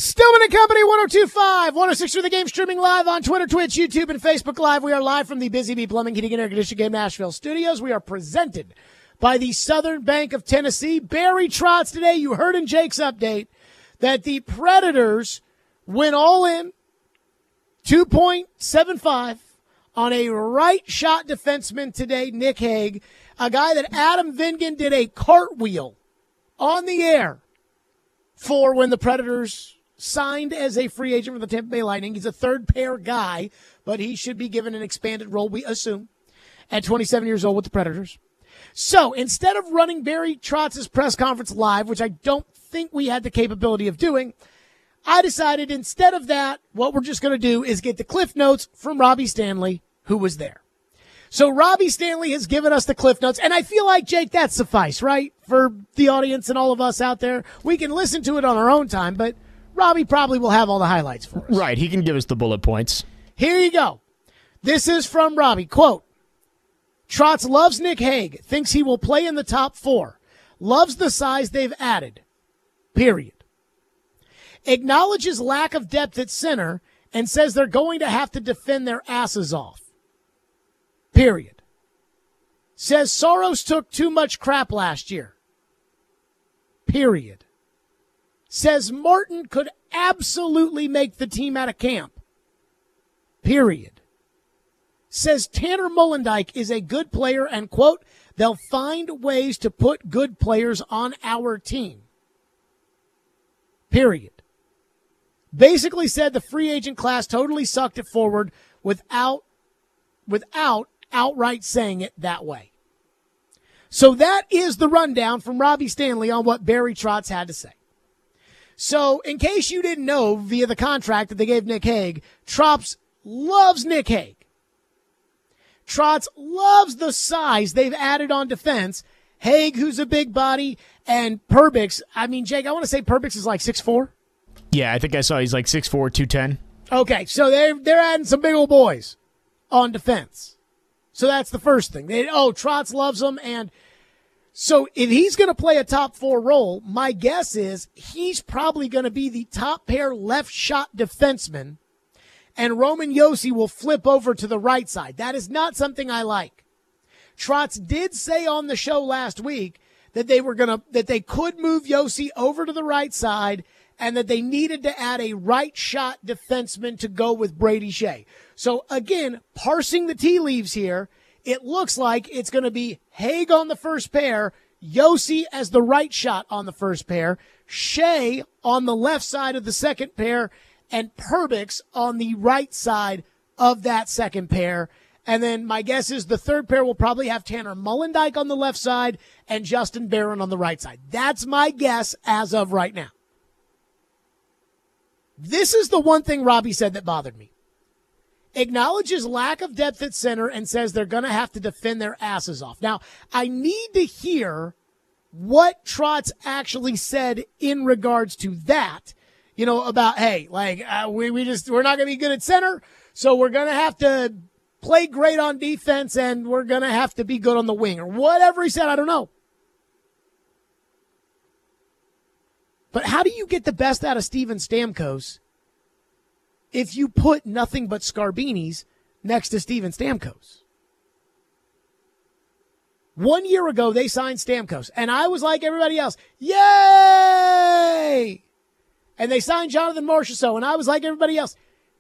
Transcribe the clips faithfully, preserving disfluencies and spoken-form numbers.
Stillman and Company, one oh two point five, one oh six for the game, streaming live on Twitter, Twitch, YouTube, and Facebook Live. We are live from the Busy Bee Plumbing, Heating, and Air Conditioning Game Nashville studios. We are presented by the Southern Bank of Tennessee. Barry Trotz today. You heard in Jake's update that the Predators went all in, two point seven five, on a right shot defenseman today, Nick Hague, a guy that Adam Vingan did a cartwheel on the air for when the Predators signed as a free agent for the Tampa Bay Lightning. He's a third pair guy, but he should be given an expanded role, we assume, at twenty-seven years old with the Predators. So instead of running Barry Trotz's press conference live, which I don't think we had the capability of doing, I decided instead of that, what we're just going to do is get the Cliff Notes from Robbie Stanley, who was there. So Robbie Stanley has given us the Cliff Notes, and I feel like, Jake, that suffice, right? For the audience and all of us out there. We can listen to it on our own time, but Robbie probably will have all the highlights for us. Right, he can give us the bullet points. Here you go. This is from Robbie. Quote, Trotz loves Nick Hague, thinks he will play in the top four, loves the size they've added, period. Acknowledges lack of depth at center and says they're going to have to defend their asses off, period. Says Soros took too much crap last year, period. Says Martin could absolutely make the team out of camp, period. Says Tanner Molendyk is a good player and, quote, they'll find ways to put good players on our team, period. Basically said the free agent class totally sucked it forward without, without outright saying it that way. So that is the rundown from Robbie Stanley on what Barry Trotz had to say. So in case you didn't know via the contract that they gave Nick Hague, Trotz loves Nick Hague. Trotz loves the size they've added on defense. Hague, who's a big body, and Perbix. I mean, Jake, I want to say Perbix is like six foot four. Yeah, I think I saw he's like six foot four, two ten. Okay, so they're, they're adding some big old boys on defense. So that's the first thing. They, oh, Trotz loves them, and so if he's going to play a top four role, my guess is he's probably going to be the top pair left shot defenseman, and Roman Josi will flip over to the right side. That is not something I like. Trotz did say on the show last week that they were going to, that they could move Josi over to the right side and that they needed to add a right shot defenseman to go with Brady Shea. So again, parsing the tea leaves here, it looks like it's going to be Hague on the first pair, Josi as the right shot on the first pair, Shea on the left side of the second pair, and Perbix on the right side of that second pair. And then my guess is the third pair will probably have Tanner Molendyk on the left side and Justin Barron on the right side. That's my guess as of right now. This is the one thing Robbie said that bothered me. Acknowledges lack of depth at center and says they're going to have to defend their asses off. Now, I need to hear what Trotz actually said in regards to that. You know, about, hey, like, uh, we, we just, we're not going to be good at center, so we're going to have to play great on defense and we're going to have to be good on the wing or whatever he said. I don't know. But how do you get the best out of Steven Stamkos if you put nothing but Scarbinis next to Steven Stamkos? One year ago, they signed Stamkos, and I was like everybody else, yay! And they signed Jonathan Marchessault, and I was like everybody else,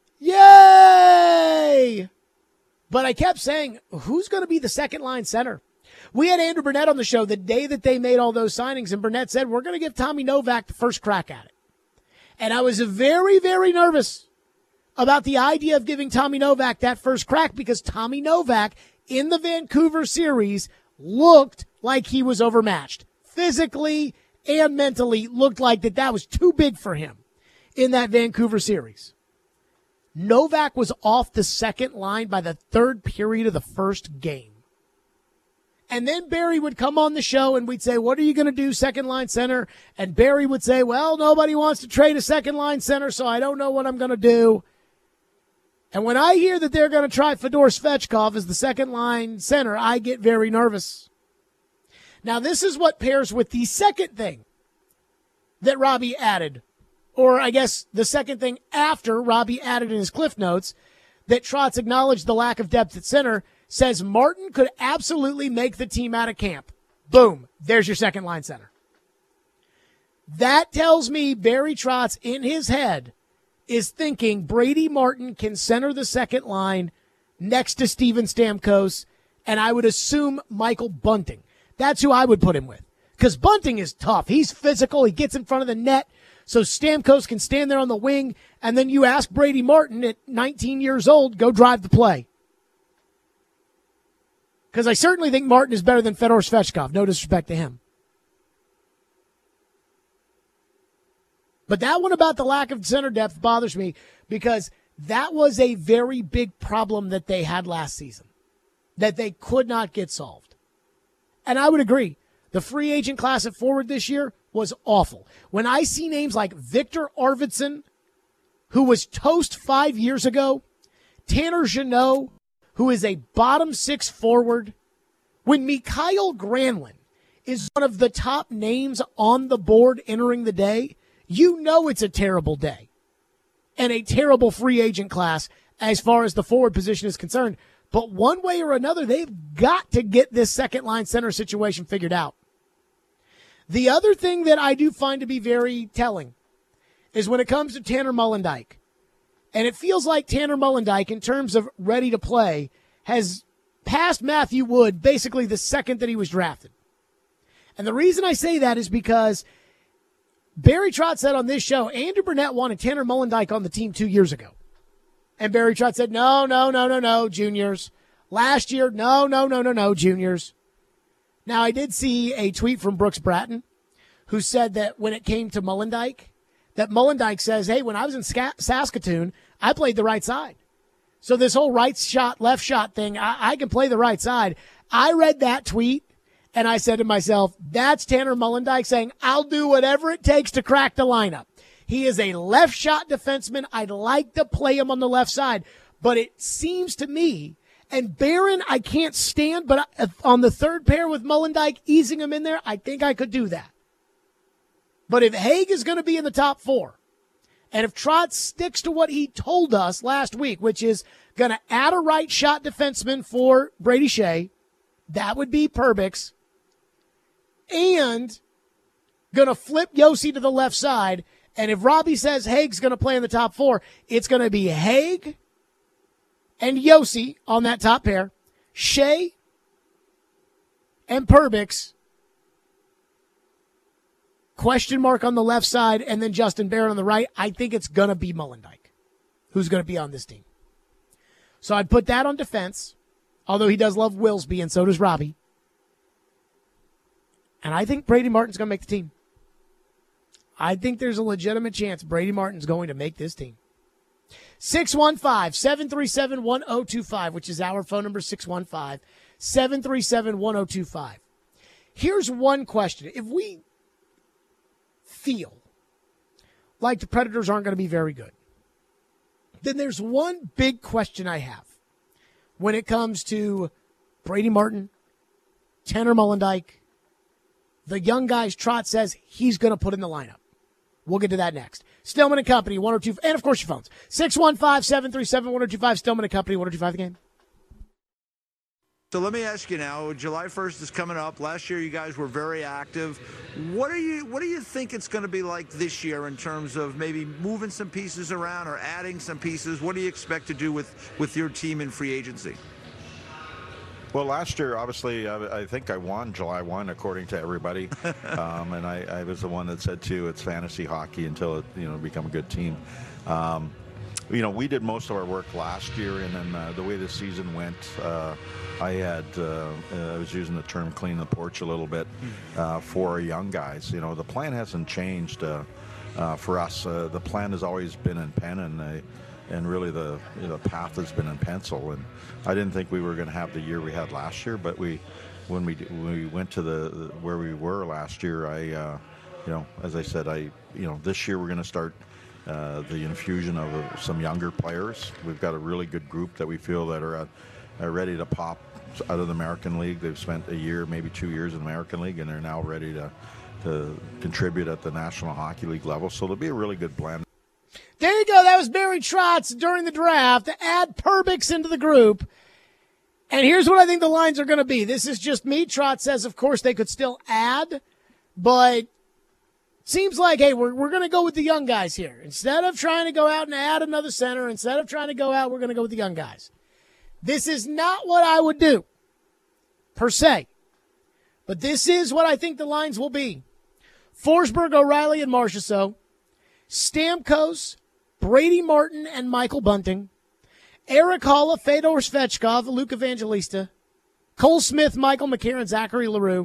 yay! But I kept saying, who's going to be the second line center? We had Andrew Burnett on the show the day that they made all those signings, and Burnett said, we're going to give Tommy Novak the first crack at it. And I was very, very nervous about the idea of giving Tommy Novak that first crack because Tommy Novak in the Vancouver series looked like he was overmatched. Physically and mentally looked like that that was too big for him in that Vancouver series. Novak was off the second line by the third period of the first game. And then Barry would come on the show and we'd say, what are you going to do, second line center? And Barry would say, well, nobody wants to trade a second line center, so I don't know what I'm going to do. And when I hear that they're going to try Fedor Svechkov as the second line center, I get very nervous. Now, this is what pairs with the second thing that Robbie added or I guess the second thing after Robbie added in his Cliff Notes that Trotz acknowledged the lack of depth at center, says Martin could absolutely make the team out of camp. Boom. There's your second line center. That tells me Barry Trotz in his head is thinking Brady Martin can center the second line next to Steven Stamkos, and I would assume Michael Bunting. That's who I would put him with. Because Bunting is tough. He's physical. He gets in front of the net. So Stamkos can stand there on the wing, and then you ask Brady Martin at nineteen years old, go drive the play. Because I certainly think Martin is better than Fedor Svechkov. No disrespect to him. But that one about the lack of center depth bothers me because that was a very big problem that they had last season that they could not get solved. And I would agree. The free agent class at forward this year was awful. When I see names like Victor Arvidsson, who was toast five years ago, Tanner Jeannot, who is a bottom six forward, when Mikael Granlund is one of the top names on the board entering the day, you know it's a terrible day and a terrible free agent class as far as the forward position is concerned. But one way or another, they've got to get this second line center situation figured out. The other thing that I do find to be very telling is when it comes to Tanner Molendyk. And it feels like Tanner Molendyk, in terms of ready to play, has passed Matthew Wood basically the second that he was drafted. And the reason I say that is because Barry Trotz said on this show, Andrew Burnett wanted Tanner Molendyk on the team two years ago. And Barry Trotz said, no, no, no, no, no, juniors. Last year, no, no, no, no, no, juniors. Now, I did see a tweet from Brooks Bratton who said that when it came to Molendyk, that Molendyk says, hey, when I was in Saskatoon, I played the right side. So this whole right shot, left shot thing, I, I can play the right side. I read that tweet, and I said to myself, that's Tanner Molendyk saying, I'll do whatever it takes to crack the lineup. He is a left shot defenseman. I'd like to play him on the left side. But it seems to me, and Barron I can't stand, but on the third pair with Molendyk, easing him in there, I think I could do that. But if Haig is going to be in the top four, and if Trotz sticks to what he told us last week, which is going to add a right shot defenseman for Brady Shea, that would be Perbix, and going to flip Yossi to the left side. And if Robbie says Haig's going to play in the top four, it's going to be Haig and Yossi on that top pair, Shea and Perbix, question mark on the left side, and then Justin Barron on the right. I think it's going to be Molendyk who's going to be on this team. So I'd put that on defense, although he does love Willsby, and so does Robbie. And I think Brady Martin's going to make the team. I think there's a legitimate chance Brady Martin's going to make this team. six one five, seven three seven, one oh two five, which is our phone number, six one five, seven three seven, one oh two five. Here's one question. If we feel like the Predators aren't going to be very good, then there's one big question I have when it comes to Brady Martin, Tanner Molendyk, the young guys Trotz says he's going to put in the lineup. We'll get to that next. Stillman and Company, one oh two, and of course your phones. six one five, seven three seven, one oh two five, Stillman and Company, one oh two five the game. So let me ask you now, July first is coming up. Last year you guys were very active. What are you what do you think it's going to be like this year in terms of maybe moving some pieces around or adding some pieces? What do you expect to do with, with your team in free agency? Well, last year, obviously, I, I think I won July first, according to everybody. um, and I, I was the one that said, too, it's fantasy hockey until it, you know, become a good team. Um, you know, we did most of our work last year, and then uh, the way the season went, uh, I had, uh, I was using the term clean the porch a little bit uh, for our young guys. You know, the plan hasn't changed uh, uh, for us. Uh, the plan has always been in pen, and uh, and really the you know, path has been in pencil. And I didn't think we were going to have the year we had last year, but we, when we when we went to the, the where we were last year, I, uh, you know, as I said, I, you know, this year we're going to start uh, the infusion of uh, some younger players. We've got a really good group that we feel that are, uh, are ready to pop out of the American League. They've spent a year, maybe two years in the American League, and they're now ready to to contribute at the National Hockey League level. So there'll be a really good blend. There you go. That was Barry Trotz during the draft to add Perbix into the group. And here's what I think the lines are going to be. This is just me. Trotz says, of course, they could still add, but seems like, hey, we're, we're going to go with the young guys here. Instead of trying to go out and add another center, instead of trying to go out, we're going to go with the young guys. This is not what I would do, per se. But this is what I think the lines will be. Forsberg, O'Reilly, and Marchessault. Stamkos, Brady Martin, and Michael Bunting. Eric Halla, Fedor Svechkov, Luke Evangelista. Cole Smith, Michael McCarron, Zachary LaRue.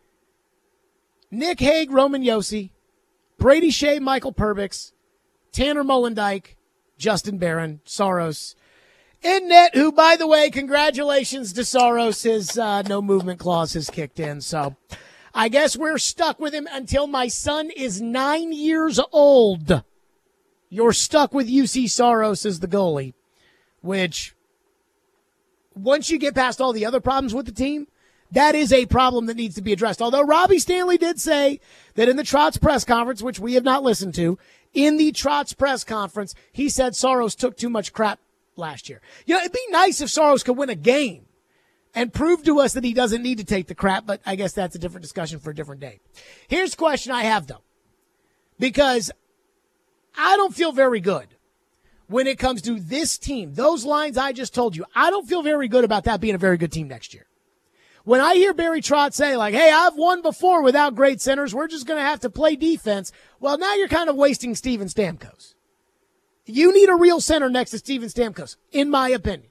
Nick Hague, Roman Josi. Brady Shea, Michael Perbix. Tanner Molendyke, Justin Barron, Saros. In net, who, by the way, congratulations to Saros. His uh, no movement clause has kicked in. So I guess we're stuck with him until my son is nine years old. You're stuck with U C Saros as the goalie, which once you get past all the other problems with the team, that is a problem that needs to be addressed. Although Robbie Stanley did say that in the Trotz press conference, which we have not listened to, in the Trotz press conference, he said Saros took too much crap last year. You know, it'd be nice if Saros could win a game and prove to us that he doesn't need to take the crap, but I guess that's a different discussion for a different day. Here's the question I have, though, because I don't feel very good when it comes to this team. Those lines I just told you, I don't feel very good about that being a very good team next year. When I hear Barry Trotz say, like, hey, I've won before without great centers, we're just going to have to play defense, well, now you're kind of wasting Steven Stamkos. You need a real center next to Steven Stamkos, in my opinion.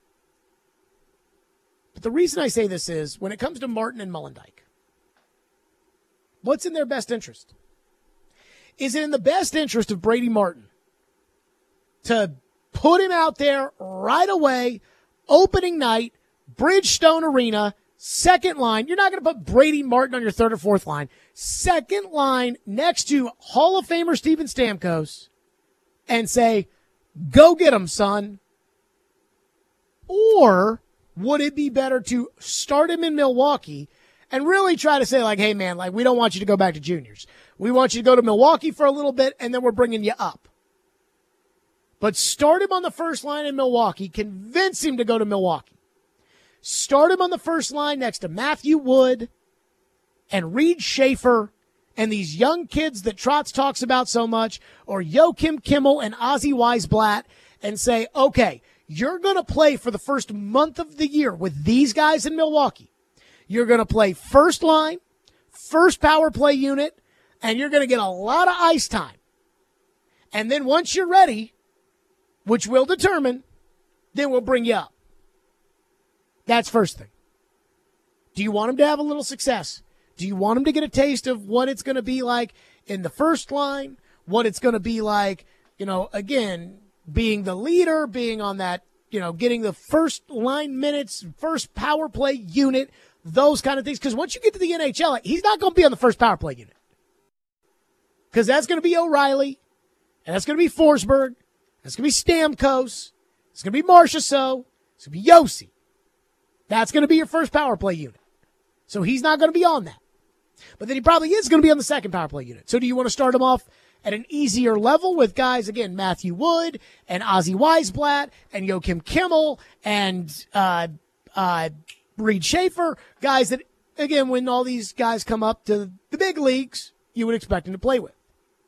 But the reason I say this is, when it comes to Martin and Molendyke, what's in their best interest? Is it in the best interest of Brady Martin to put him out there right away, opening night, Bridgestone Arena, second line? You're not going to put Brady Martin on your third or fourth line. Second line next to Hall of Famer Steven Stamkos and say, go get him, son. Or would it be better to start him in Milwaukee and really try to say, like, hey, man, like, we don't want you to go back to juniors. We want you to go to Milwaukee for a little bit, and then we're bringing you up. But start him on the first line in Milwaukee. Convince him to go to Milwaukee. Start him on the first line next to Matthew Wood and Reed Schaefer and these young kids that Trotz talks about so much, or Joakim Kimmel and Ozzy Weisblatt, and say, okay, you're going to play for the first month of the year with these guys in Milwaukee. You're going to play first line, first power play unit, and you're going to get a lot of ice time. And then once you're ready, which we'll determine, then we'll bring you up. That's first thing. Do you want him to have a little success? Do you want him to get a taste of what it's going to be like in the first line? What it's going to be like, you know, again, being the leader, being on that, you know, getting the first line minutes, first power play unit, those kind of things. Because once you get to the N H L, he's not going to be on the first power play unit. Because that's going to be O'Reilly, and that's going to be Forsberg, that's going to be Stamkos, it's going to be Marchessault, it's going to be Josi. That's going to be your first power play unit. So he's not going to be on that. But then he probably is going to be on the second power play unit. So do you want to start him off at an easier level with guys, again, Matthew Wood and Ozzy Weisblatt and Joakim Kimmel and uh, uh, Reed Schaefer, guys that, again, when all these guys come up to the big leagues, you would expect him to play with.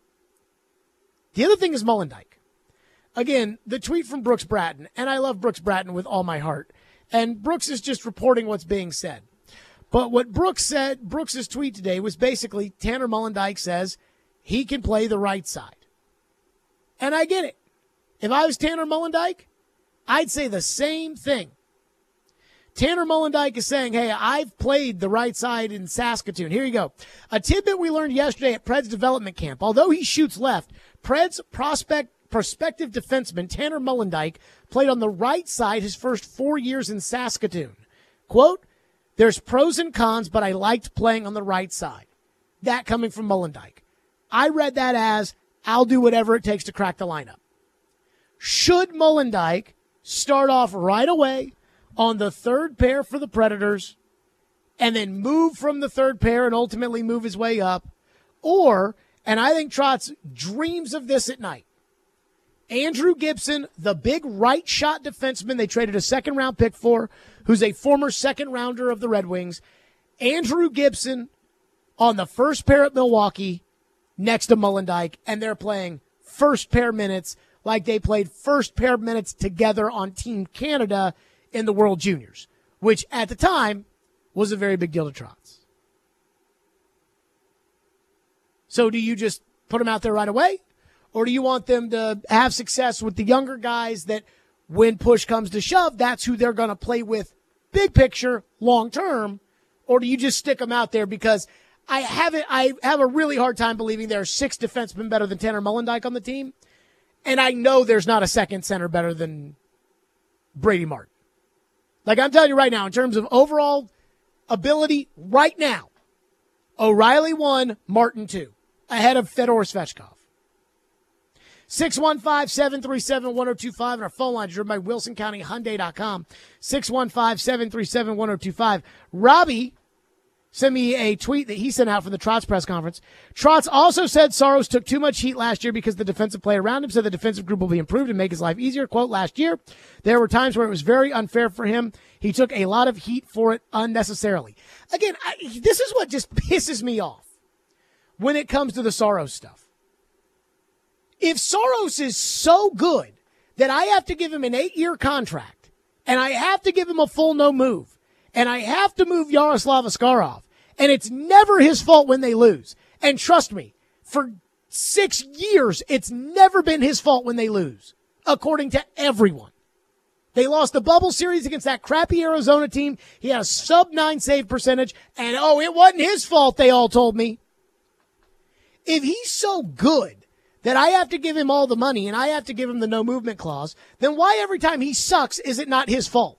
The other thing is Molendyke. Again, the tweet from Brooks Bratton, and I love Brooks Bratton with all my heart. And Brooks is just reporting what's being said. But what Brooks said, Brooks's tweet today was basically Tanner Molendyke says he can play the right side. And I get it. If I was Tanner Molendyke, I'd say the same thing. Tanner Molendyke is saying, hey, I've played the right side in Saskatoon. Here you go. A tidbit we learned yesterday at Pred's development camp. Although he shoots left, Pred's prospect prospective defenseman Tanner Molendyke played on the right side his first four years in Saskatoon. Quote, there's pros and cons, but I liked playing on the right side. That coming from Molendyke. I read that as, I'll do whatever it takes to crack the lineup. Should Molendyke start off right away on the third pair for the Predators and then move from the third pair and ultimately move his way up. Or, and I think Trotz dreams of this at night, Andrew Gibson, the big right shot defenseman they traded a second round pick for, who's a former second rounder of the Red Wings. Andrew Gibson on the first pair at Milwaukee next to Mullendijk, and they're playing first pair minutes like they played first pair minutes together on Team Canada in the World Juniors, which at the time was a very big deal to Trotz. So do you just put them out there right away? Or do you want them to have success with the younger guys that when push comes to shove, that's who they're going to play with big picture, long term? Or do you just stick them out there? Because I haven't, I have a really hard time believing there are six defensemen better than Tanner Mullendijk on the team. And I know there's not a second center better than Brady Martin. Like I'm telling you right now, in terms of overall ability right now, O'Reilly one, Martin two, ahead of Fedor Svechkov. six one five, seven three seven, one oh two five, and our phone line is driven by Wilson County Hyundai dot com. six one five, seven three seven, one oh two five. Robbie sent me a tweet that he sent out from the Trotz press conference. Trotz also said Saros took too much heat last year because the defensive play around him said the defensive group will be improved and make his life easier. Quote, last year, there were times where it was very unfair for him. He took a lot of heat for it unnecessarily. Again, I, this is what just pisses me off when it comes to the Saros stuff. If Saros is so good that I have to give him an eight-year contract and I have to give him a full no move and I have to move Yaroslav Askarov, and it's never his fault when they lose. And trust me, for six years, it's never been his fault when they lose, according to everyone. They lost the bubble series against that crappy Arizona team. He had a sub nine save percentage, and oh, it wasn't his fault, they all told me. If he's so good that I have to give him all the money and I have to give him the no movement clause, then why every time he sucks is it not his fault?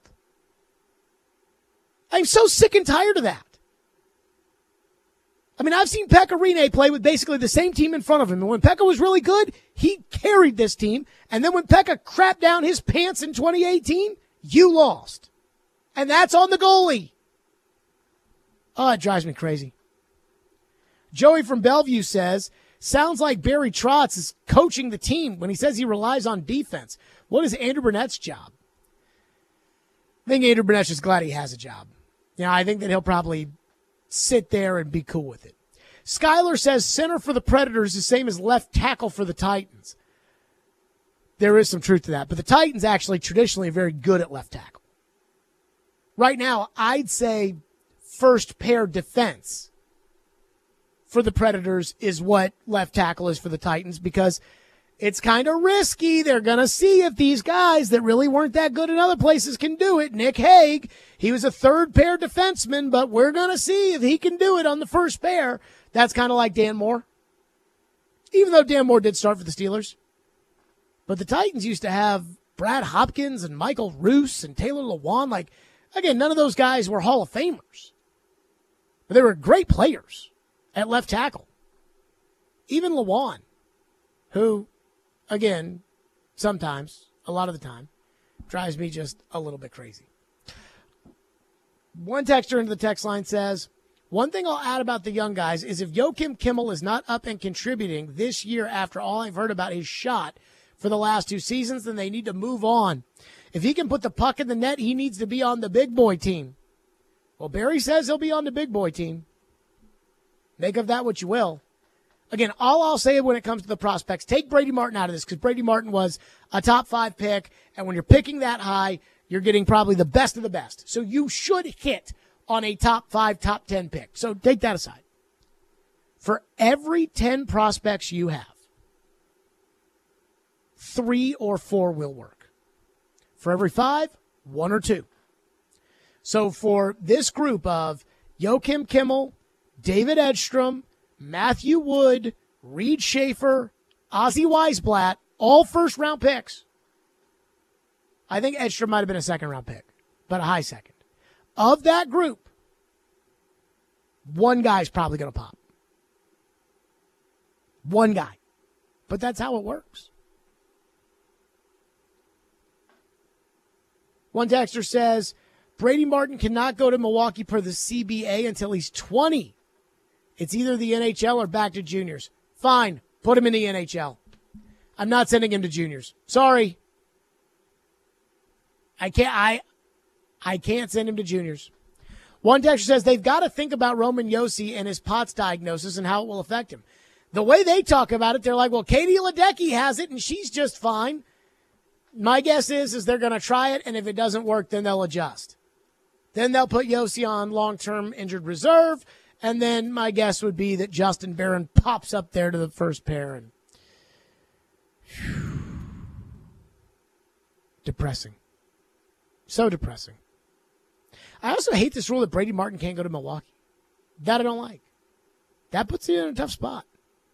I'm so sick and tired of that. I mean, I've seen Pekka Rinne play with basically the same team in front of him. And when Pekka was really good, he carried this team. And then when Pekka crapped down his pants in twenty eighteen, you lost. And that's on the goalie. Oh, it drives me crazy. Joey from Bellevue says, sounds like Barry Trotz is coaching the team when he says he relies on defense. What is Andrew Burnett's job? I think Andrew Burnett's just glad he has a job. You know, I think that he'll probably sit there and be cool with it. Skyler says center for the Predators is the same as left tackle for the Titans. There is some truth to that, but the Titans actually traditionally are very good at left tackle. Right now, I'd say first pair defense for the Predators is what left tackle is for the Titans because it's kind of risky. They're going to see if these guys that really weren't that good in other places can do it. Nick Hague, he was a third pair defenseman, but we're going to see if he can do it on the first pair. That's kind of like Dan Moore. Even though Dan Moore did start for the Steelers. But the Titans used to have Brad Hopkins and Michael Roos and Taylor Lewan. Like, again, none of those guys were Hall of Famers. But they were great players at left tackle. Even Lewan, who, again, sometimes, a lot of the time, drives me just a little bit crazy. One texter into the text line says, one thing I'll add about the young guys is if Joakim Kimmel is not up and contributing this year after all I've heard about his shot for the last two seasons, then they need to move on. If he can put the puck in the net, he needs to be on the big boy team. Well, Barry says he'll be on the big boy team. Make of that what you will. Again, all I'll say when it comes to the prospects, take Brady Martin out of this because Brady Martin was a top five pick, and when you're picking that high, you're getting probably the best of the best. So you should hit on a top five, top ten pick. So take that aside. For every ten prospects you have, three or four will work. For every five, one or two. So for this group of Joakim Kimmel, David Edstrom, Matthew Wood, Reed Schaefer, Ozzy Weisblatt, all first-round picks. I think Edstrom might have been a second-round pick, but a high second. Of that group, one guy's probably going to pop. One guy. But that's how it works. One texter says, Brady Martin cannot go to Milwaukee per the C B A until he's twenty. It's either the N H L or back to juniors. Fine, put him in the N H L. I'm not sending him to juniors. Sorry. I can't I I can't send him to juniors. One texter says they've got to think about Roman Josi and his POTS diagnosis and how it will affect him. The way they talk about it, they're like, well, Katie Ledecky has it and she's just fine. My guess is, is they're going to try it, and if it doesn't work, then they'll adjust. Then they'll put Josi on long-term injured reserve, and then my guess would be that Justin Barron pops up there to the first pair. And whew, depressing. So depressing. I also hate this rule that Brady Martin can't go to Milwaukee. That I don't like. That puts you in a tough spot.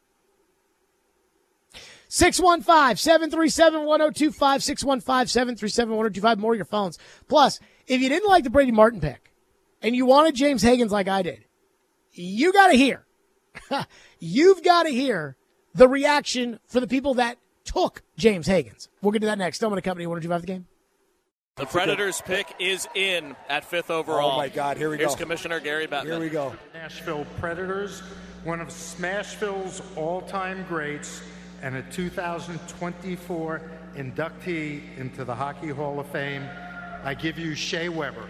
six one five, seven three seven, one oh two five, six one five, seven three seven, one oh two five, more of your phones. Plus, if you didn't like the Brady Martin pick and you wanted James Higgins like I did, you got to hear. You've got to hear the reaction for the people that took James Higgins. We'll get to that next. Stillman and Company, one oh two five the game. The Predators' pick is in at fifth overall. Oh, my God. Here we Here's go. Here's Commissioner Gary Bettman. Here we go. Nashville Predators, one of Smashville's all-time greats, and a two thousand twenty-four inductee into the Hockey Hall of Fame. I give you Shea Weber.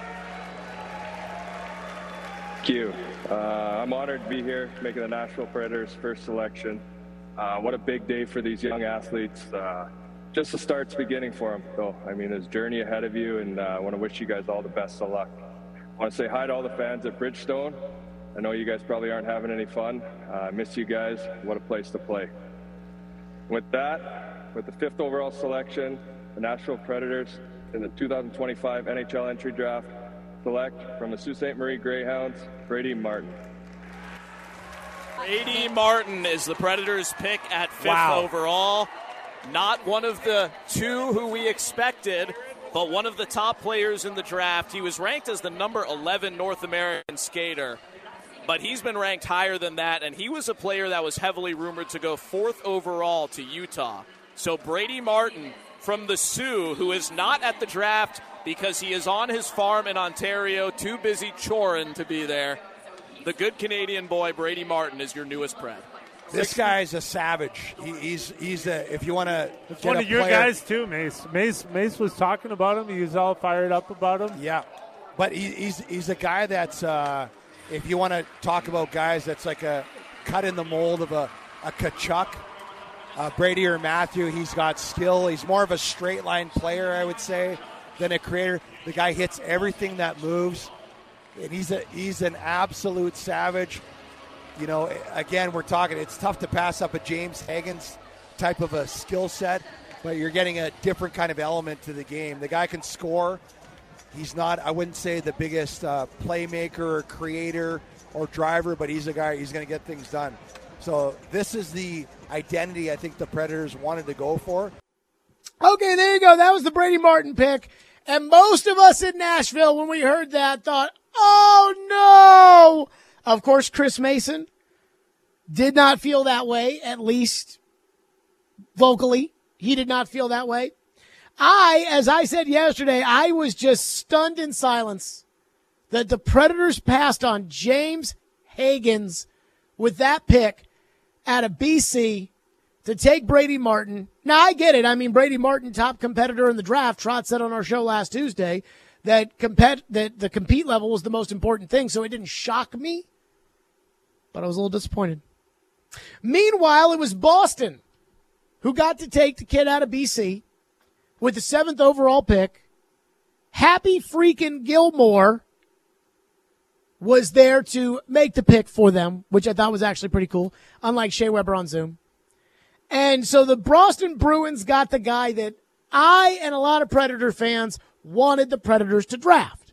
Thank you. Uh, I'm honored to be here making the Nashville Predators' first selection. Uh, what a big day for these young athletes. Uh, just the start's beginning for them. So, I mean, there's a journey ahead of you, and uh, I want to wish you guys all the best of luck. I want to say hi to all the fans at Bridgestone. I know you guys probably aren't having any fun. Uh, I miss you guys. What a place to play. With that, with the fifth overall selection, the Nashville Predators in the two thousand twenty-five N H L entry draft select from the Sault Ste. Marie Greyhounds, Brady Martin. Brady Martin is the Predators' pick at fifth Wow. overall. Not one of the two who we expected, but one of the top players in the draft. He was ranked as the number eleven North American skater, but he's been ranked higher than that, and he was a player that was heavily rumored to go fourth overall to Utah. So Brady Martin from the Sioux, who is not at the draft because he is on his farm in Ontario, too busy choring to be there. The good Canadian boy, Brady Martin, is your newest Pred. This guy's a savage. He, he's he's a, if you want to It's get one a of your player, guys too, Mace. Mace Mace was talking about him. He was all fired up about him. Yeah, but he, he's he's a guy that's uh, if you want to talk about guys that's like a cut in the mold of a a Kachuk, uh, Brady or Matthew. He's got skill. He's more of a straight line player, I would say, than a creator. The guy hits everything that moves, and he's a he's an absolute savage. You know, again, we're talking, it's tough to pass up a James Higgins type of a skill set, but you're getting a different kind of element to the game. The guy can score. He's not, I wouldn't say the biggest uh, playmaker or creator or driver, but he's a guy, he's going to get things done. So this is the identity I think the Predators wanted to go for. Okay, there you go. That was the Brady Martin pick. And most of us in Nashville, when we heard that, thought, oh, no. Of course, Chris Mason did not feel that way, at least vocally. He did not feel that way. I, as I said yesterday, I was just stunned in silence that the Predators passed on James Higgins with that pick out of B C to take Brady Martin. Now, I get it. I mean, Brady Martin, top competitor in the draft. Trot said on our show last Tuesday that compet that the compete level was the most important thing, so it didn't shock me. But I was a little disappointed. Meanwhile, it was Boston who got to take the kid out of B C with the seventh overall pick. Happy freaking Gilmore was there to make the pick for them, which I thought was actually pretty cool, unlike Shea Weber on Zoom. And so the Boston Bruins got the guy that I and a lot of Predator fans wanted the Predators to draft.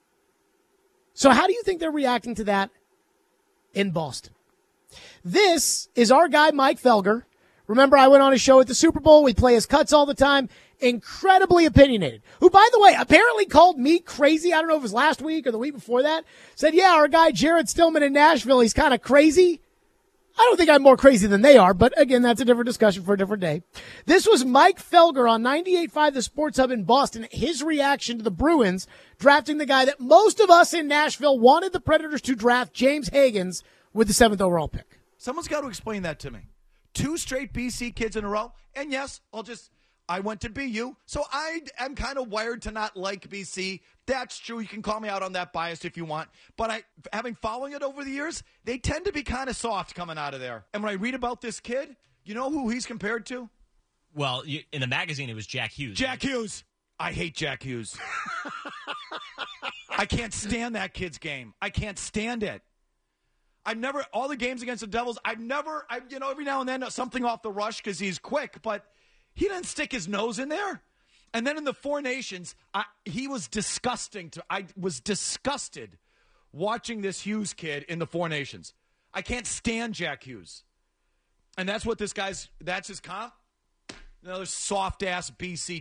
So how do you think they're reacting to that in Boston? This is our guy, Mike Felger. Remember, I went on a show at the Super Bowl. We play his cuts all the time. Incredibly opinionated. Who, by the way, apparently called me crazy. I don't know if it was last week or the week before that. Said, yeah, our guy Jared Stillman in Nashville, he's kind of crazy. I don't think I'm more crazy than they are, but again, that's a different discussion for a different day. This was Mike Felger on ninety-eight point five The Sports Hub in Boston. His reaction to the Bruins drafting the guy that most of us in Nashville wanted the Predators to draft, James Higgins, with the seventh overall pick. Someone's got to explain that to me. Two straight B C kids in a row. And yes, I'll just, I went to B U, so I am kind of wired to not like B C. That's true. You can call me out on that bias if you want. But I, having following it over the years, they tend to be kind of soft coming out of there. And when I read about this kid, you know who he's compared to? Well, you, in the magazine, it was Jack Hughes. Jack Hughes. I hate Jack Hughes. I can't stand that kid's game. I can't stand it. I've never, all the games against the Devils, I've never, I, you know, every now and then something off the rush because he's quick, but he didn't stick his nose in there. And then in the Four Nations, I, he was disgusting. To I was disgusted watching this Hughes kid in the Four Nations. I can't stand Jack Hughes. And that's what this guy's, that's his comp. Another soft-ass B C.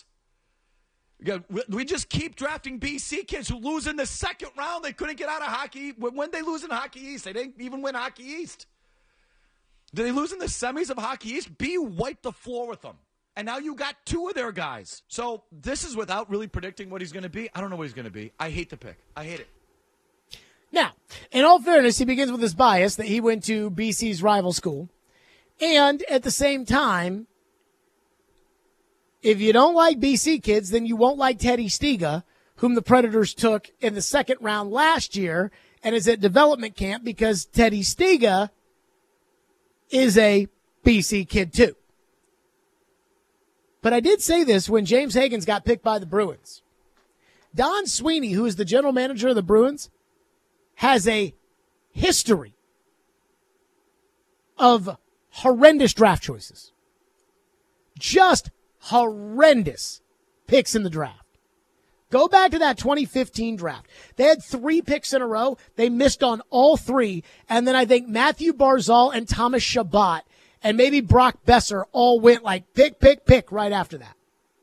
We just keep drafting B C kids who lose in the second round. They couldn't get out of hockey. When they lose in Hockey East, they didn't even win Hockey East. Did they lose in the semis of Hockey East? B U wiped the floor with them. And now you got two of their guys. So this is without really predicting what he's going to be. I don't know what he's going to be. I hate the pick. I hate it. Now, in all fairness, he begins with his bias that he went to B C's rival school. And at the same time, if you don't like B C kids, then you won't like Teddy Stiga, whom the Predators took in the second round last year and is at development camp because Teddy Stiga is a B C kid too. But I did say this when James Higgins got picked by the Bruins. Don Sweeney, who is the general manager of the Bruins, has a history of horrendous draft choices. Just horrendous picks in the draft. Go back to that twenty fifteen draft. They had three picks in a row. They missed on all three. And then I think Matthew Barzal and Thomas Chabot and maybe Brock Besser all went like pick, pick, pick right after that.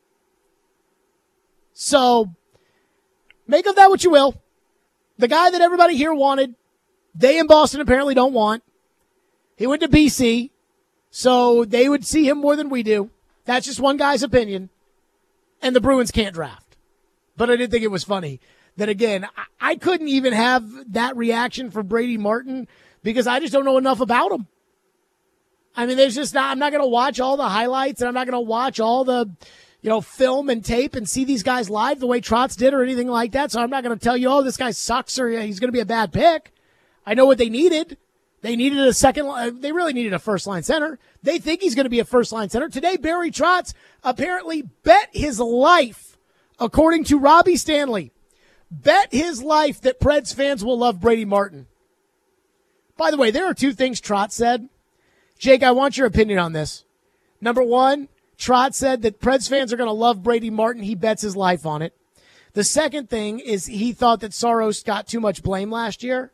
So make of that what you will. The guy that everybody here wanted, they in Boston apparently don't want. He went to B C, so they would see him more than we do. That's just one guy's opinion. And the Bruins can't draft. But I did think it was funny that, again, I couldn't even have that reaction for Brady Martin because I just don't know enough about him. I mean, there's just not, I'm not going to watch all the highlights and I'm not going to watch all the, you know, film and tape and see these guys live the way Trotz did or anything like that. So I'm not going to tell you, oh, this guy sucks or yeah, he's going to be a bad pick. I know what they needed. They needed a second, they really needed a first line center. They think he's going to be a first line center. Today, Barry Trotz apparently bet his life, according to Robbie Stanley, bet his life that Preds fans will love Brady Martin. By the way, there are two things Trotz said. Jake, I want your opinion on this. Number one, Trotz said that Preds fans are going to love Brady Martin. He bets his life on it. The second thing is he thought that Saros got too much blame last year.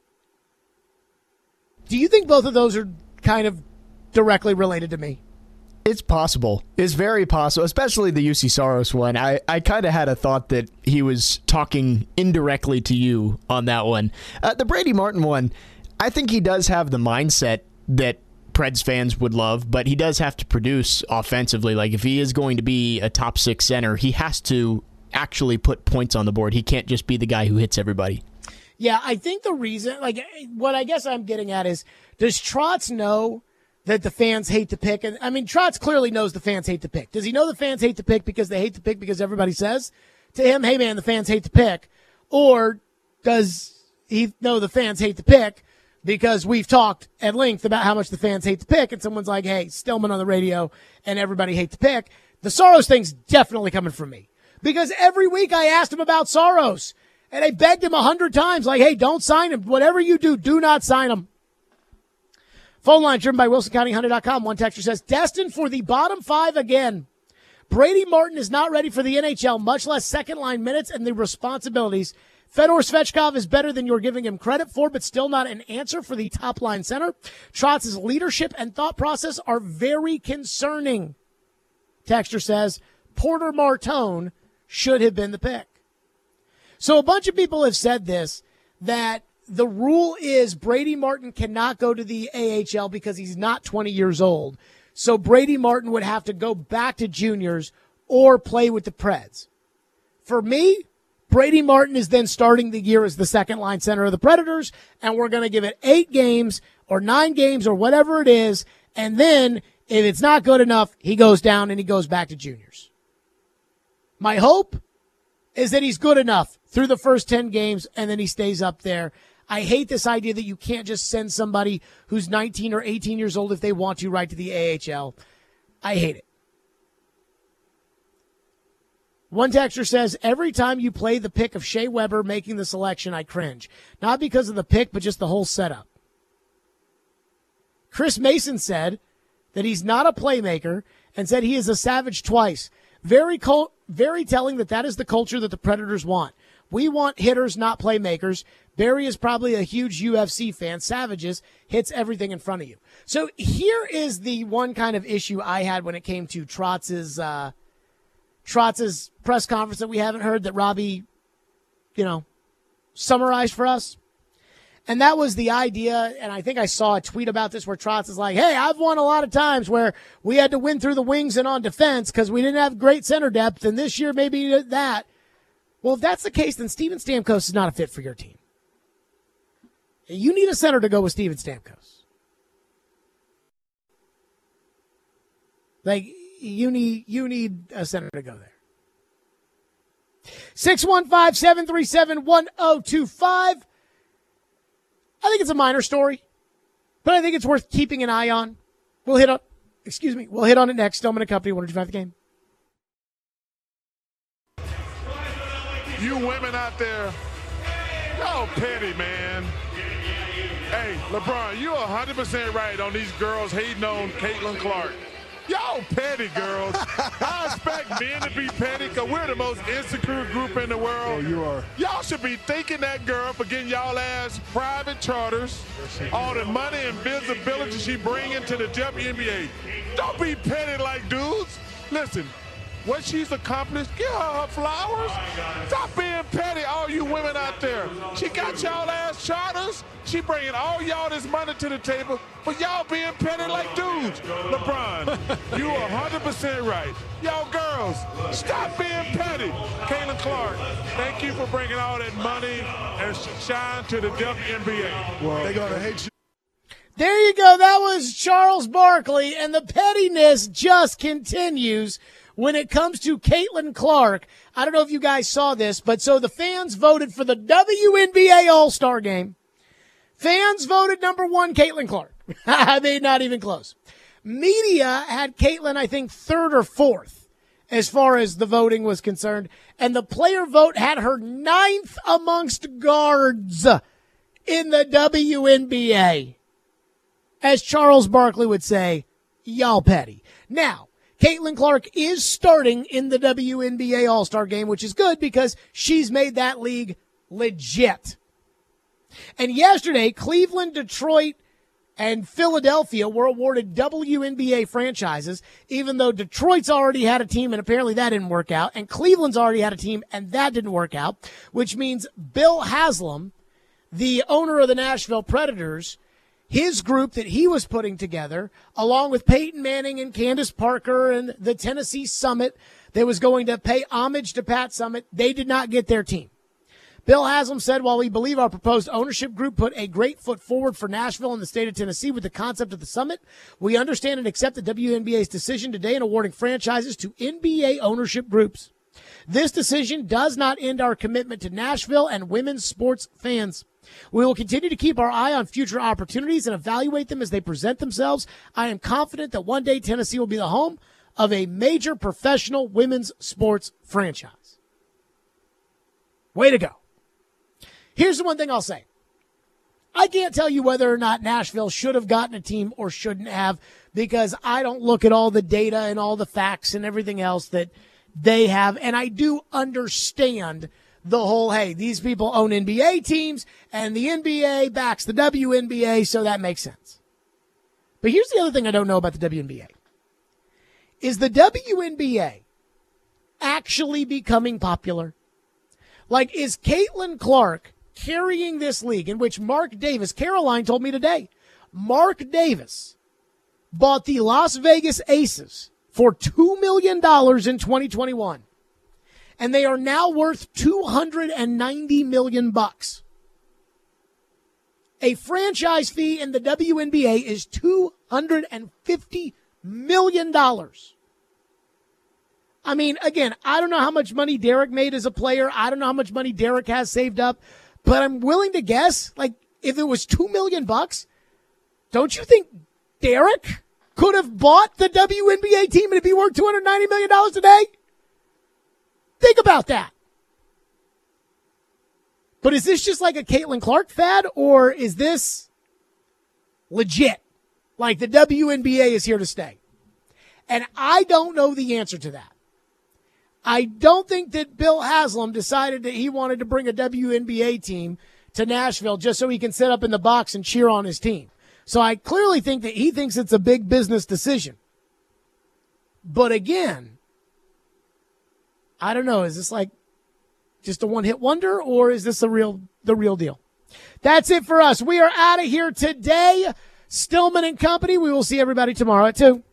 Do you think both of those are kind of directly related to me? It's possible. It's very possible, especially the U C Saros one. I, I kind of had a thought that he was talking indirectly to you on that one. Uh, the Brady Martin one, I think he does have the mindset that Preds fans would love, but he does have to produce offensively. Like, if he is going to be a top six center, he has to actually put points on the board. He can't just be the guy who hits everybody. Yeah, I think the reason, like, what I guess I'm getting at is, does Trotz know that the fans hate the pick? And I mean, Trotz clearly knows the fans hate the pick. Does he know the fans hate the pick because they hate the pick because everybody says to him, hey, man, the fans hate the pick? Or does he know the fans hate the pick because we've talked at length about how much the fans hate the pick, and someone's like, hey, Stillman on the radio, and everybody hates the pick? The Saros thing's definitely coming from me. Because every week I asked him about Saros, and I begged him a hundred times, like, hey, don't sign him. Whatever you do, do not sign him. Phone line driven by Wilson County Hyundai dot com. One texter says, destined for the bottom five again. Brady Martin is not ready for the N H L, much less second-line minutes and the responsibilities. Fedor Svechkov is better than you're giving him credit for, but still not an answer for the top-line center. Trotz's leadership and thought process are very concerning. Texter says, Porter Martone should have been the pick. So a bunch of people have said this, that the rule is Brady Martin cannot go to the A H L because he's not twenty years old. So Brady Martin would have to go back to juniors or play with the Preds. For me, Brady Martin is then starting the year as the second line center of the Predators, and we're going to give it eight games or nine games or whatever it is, and then if it's not good enough, he goes down and he goes back to juniors. My hope is that he's good enough through the first ten games and then he stays up there. I hate this idea that you can't just send somebody who's nineteen or eighteen years old if they want to right to the A H L. I hate it. One texter says, every time you play the pick of Shea Weber making the selection, I cringe. Not because of the pick, but just the whole setup. Chris Mason said that he's not a playmaker and said he is a savage twice. Very col- very telling that that is the culture that the Predators want. We want hitters, not playmakers. Barry is probably a huge U F C fan. Savages hits everything in front of you. So here is the one kind of issue I had when it came to Trotz's uh, Trotz's press conference that we haven't heard that Robbie, you know, summarized for us. And that was the idea, and I think I saw a tweet about this where Trotz is like, hey, I've won a lot of times where we had to win through the wings and on defense because we didn't have great center depth, and this year maybe that. Well, if that's the case, then Steven Stamkos is not a fit for your team. You need a center to go with Steven Stamkos. Like, you need you need a center to go there. six one five, seven three seven, one oh two five. I think it's a minor story, but I think it's worth keeping an eye on. We'll hit on, excuse me, we'll hit on it next. Stillman and Company, one oh two five The Game. You women out there, y'all petty, man. Hey, LeBron, you're one hundred percent right on these girls hating on Caitlin Clark. Y'all petty, girls. I expect men to be petty because we're the most insecure group in the world. Oh, you are. Y'all should be thanking that girl for getting y'all ass private charters, all the money and visibility she bringing to the W N B A. Don't be petty like dudes. Listen, what she's accomplished, give her her flowers. Stop being petty, all you women out there. She got y'all ass charters. She bringing all y'all this money to the table, but y'all being petty like dudes. LeBron, you are one hundred percent right. Y'all girls, stop being petty. Caitlin Clark, thank you for bringing all that money and shine to the W N B A. Well, they're going to hate you. There you go. That was Charles Barkley, and the pettiness just continues when it comes to Caitlin Clark. I don't know if you guys saw this, but so the fans voted for the W N B A All-Star Game. Fans voted number one, Caitlin Clark. I mean, not even close. Media had Caitlin, I think, third or fourth as far as the voting was concerned. And the player vote had her ninth amongst guards in the W N B A. As Charles Barkley would say, y'all petty. Now, Caitlin Clark is starting in the W N B A All-Star Game, which is good because she's made that league legit. And yesterday, Cleveland, Detroit, and Philadelphia were awarded W N B A franchises, even though Detroit's already had a team, and apparently that didn't work out, and Cleveland's already had a team, and that didn't work out, which means Bill Haslam, the owner of the Nashville Predators, his group that he was putting together, along with Peyton Manning and Candace Parker and the Tennessee Summit that was going to pay homage to Pat Summitt, they did not get their team. Bill Haslam said, while we believe our proposed ownership group put a great foot forward for Nashville and the state of Tennessee with the concept of the summit, we understand and accept the W N B A's decision today in awarding franchises to N B A ownership groups. This decision does not end our commitment to Nashville and women's sports fans. We will continue to keep our eye on future opportunities and evaluate them as they present themselves. I am confident that one day Tennessee will be the home of a major professional women's sports franchise. Way to go. Here's the one thing I'll say. I can't tell you whether or not Nashville should have gotten a team or shouldn't have because I don't look at all the data and all the facts and everything else that they have. And I do understand the whole, hey, these people own N B A teams and the N B A backs the W N B A, so that makes sense. But here's the other thing I don't know about the W N B A. Is the W N B A actually becoming popular? Like, is Caitlin Clark carrying this league, in which Mark Davis, Caroline told me today, Mark Davis bought the Las Vegas Aces for two million dollars in twenty twenty-one. And they are now worth two hundred ninety million bucks. A franchise fee in the W N B A is two hundred fifty million dollars. I mean, again, I don't know how much money Derek made as a player. I don't know how much money Derek has saved up, but I'm willing to guess, like, if it was two million bucks, don't you think Derek could have bought the W N B A team and it'd be worth two hundred ninety million dollars today? Think about that. But is this just like a Caitlin Clark fad, or is this legit? Like the W N B A is here to stay? And I don't know the answer to that. I don't think that Bill Haslam decided that he wanted to bring a W N B A team to Nashville just so he can sit up in the box and cheer on his team. So I clearly think that he thinks it's a big business decision. But again, I don't know. Is this like just a one-hit wonder, or is this a real the real deal? That's it for us. We are out of here today. Stillman and Company. We will see everybody tomorrow at two.